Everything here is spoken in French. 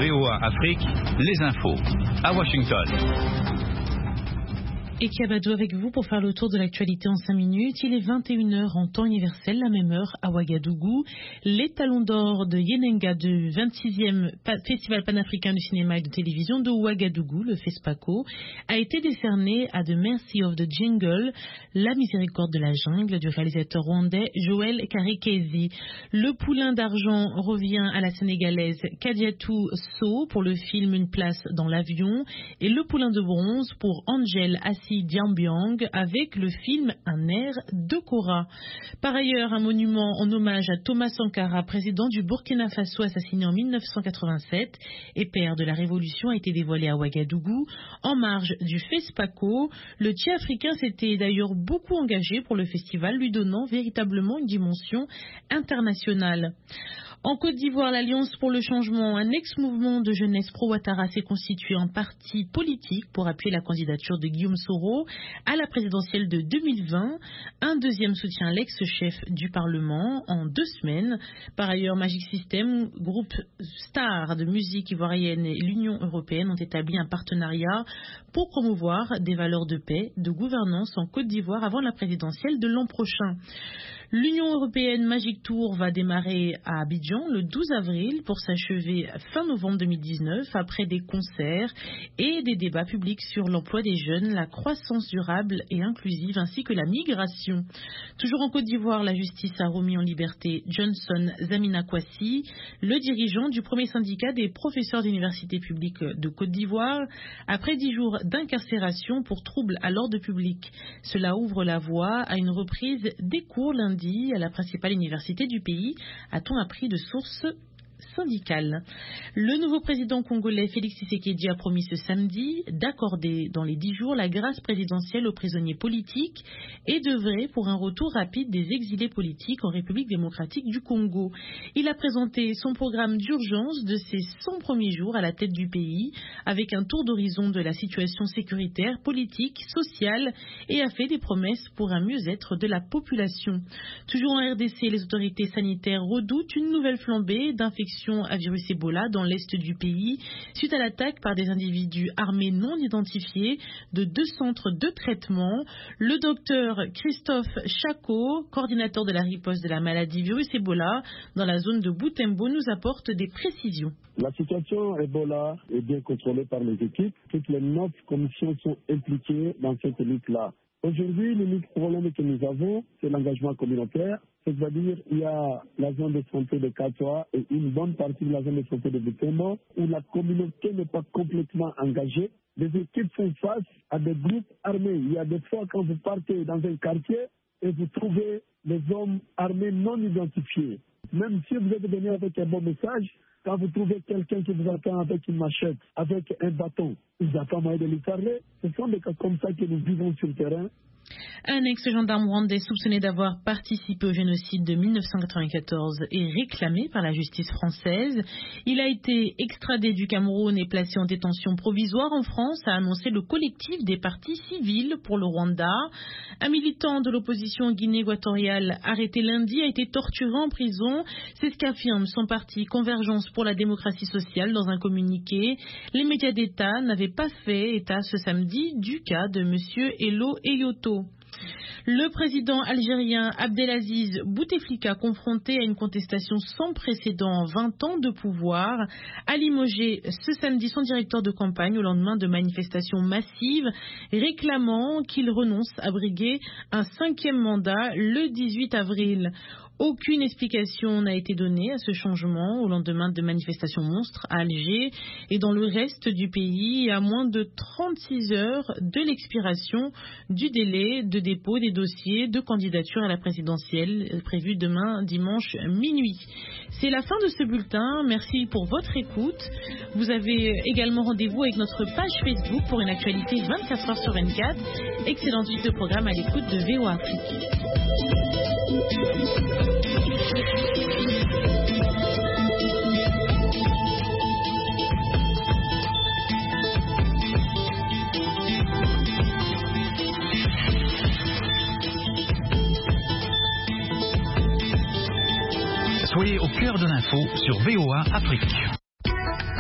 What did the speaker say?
VOA Afrique, les infos. À Washington. Et Kiabadou avec vous pour faire le tour de l'actualité en 5 minutes. Il est 21h en temps universel, la même heure à Ouagadougou. Les talons d'or de Yenenga du 26e Festival panafricain du cinéma et de télévision de Ouagadougou, le FESPACO, a été décerné à The Mercy of the Jungle, la miséricorde de la jungle, du réalisateur rwandais Joel Karikezi. Le poulain d'argent revient à la sénégalaise Kadiatou So pour le film Une place dans l'avion et le poulain de bronze pour Angel Assi Diambiang avec le film Un air de Cora. Par ailleurs, un monument en hommage à Thomas Sankara, président du Burkina Faso assassiné en 1987 et père de la révolution, a été dévoilé à Ouagadougou en marge du FESPACO. Le Tchè africain s'était d'ailleurs beaucoup engagé pour le festival, lui donnant véritablement une dimension internationale. En Côte d'Ivoire, l'Alliance pour le changement, un ex-mouvement de jeunesse pro-Ouattara, s'est constitué en parti politique pour appuyer la candidature de Guillaume Soro à la présidentielle de 2020. Un deuxième soutient l'ex-chef du Parlement en 2 semaines. Par ailleurs, Magic System, groupe star de musique ivoirienne, et l'Union européenne ont établi un partenariat pour promouvoir des valeurs de paix, de gouvernance en Côte d'Ivoire avant la présidentielle de l'an prochain. L'Union européenne Magic Tour va démarrer à Abidjan le 12 avril pour s'achever fin novembre 2019 après des concerts et des débats publics sur l'emploi des jeunes, la croissance durable et inclusive ainsi que la migration. Toujours en Côte d'Ivoire, la justice a remis en liberté Johnson Zamina Kwasi, le dirigeant du premier syndicat des professeurs d'université publique de Côte d'Ivoire, après 10 jours d'incarcération pour troubles à l'ordre public. Cela ouvre la voie à une reprise des cours lundi à la principale université du pays, a-t-on appris de sources syndicales. Le nouveau président congolais Félix Tshisekedi a promis ce samedi d'accorder dans les 10 jours la grâce présidentielle aux prisonniers politiques et d'œuvrer pour un retour rapide des exilés politiques en République démocratique du Congo. Il a présenté son programme d'urgence de ses 100 premiers jours à la tête du pays avec un tour d'horizon de la situation sécuritaire, politique, sociale et a fait des promesses pour un mieux-être de la population. Toujours en RDC, les autorités sanitaires redoutent une nouvelle flambée d'infections à virus Ebola dans l'est du pays suite à l'attaque par des individus armés non identifiés de 2 centres de traitement. Le docteur Christophe Chako, coordinateur de la riposte de la maladie virus Ebola dans la zone de Butembo, nous apporte des précisions. La situation Ebola est bien contrôlée par les équipes. Toutes les 9 commissions sont impliquées dans cette lutte-là. Aujourd'hui, l'unique problème que nous avons, c'est l'engagement communautaire. C'est-à-dire, il y a la zone de santé de Katoa et une bonne partie de la zone de santé de Butembo où la communauté n'est pas complètement engagée. Les équipes font face à des groupes armés. Il y a des fois quand vous partez dans un quartier et vous trouvez des hommes armés non identifiés. Même si vous êtes venu avec un bon message, quand vous trouvez quelqu'un qui vous attend avec une machette, avec un bâton, il n'y a pas moyen de lui parler. Ce sont des cas comme ça que nous vivons sur le terrain. Un ex-gendarme rwandais soupçonné d'avoir participé au génocide de 1994 est réclamé par la justice française. Il a été extradé du Cameroun et placé en détention provisoire en France, a annoncé le collectif des partis civils pour le Rwanda. Un militant de l'opposition Guinée équatoriale arrêté lundi a été torturé en prison. C'est ce qu'affirme son parti Convergence pour la démocratie sociale dans un communiqué. Les médias d'État n'avaient pas fait état ce samedi du cas de M. Elo Eyoto. Le président algérien Abdelaziz Bouteflika, confronté à une contestation sans précédent en 20 ans de pouvoir, a limogé ce samedi son directeur de campagne au lendemain de manifestations massives réclamant qu'il renonce à briguer un 5e mandat le 18 avril. Aucune explication n'a été donnée à ce changement au lendemain de manifestations monstres à Alger et dans le reste du pays à moins de 36 heures de l'expiration du délai de dépôt des dossiers de candidature à la présidentielle prévue demain dimanche minuit. C'est la fin de ce bulletin. Merci pour votre écoute. Vous avez également rendez-vous avec notre page Facebook pour une actualité 24 heures sur 24. Excellente suite de programme à l'écoute de VOA Afrique. Soyez au cœur de l'info sur VOA Afrique.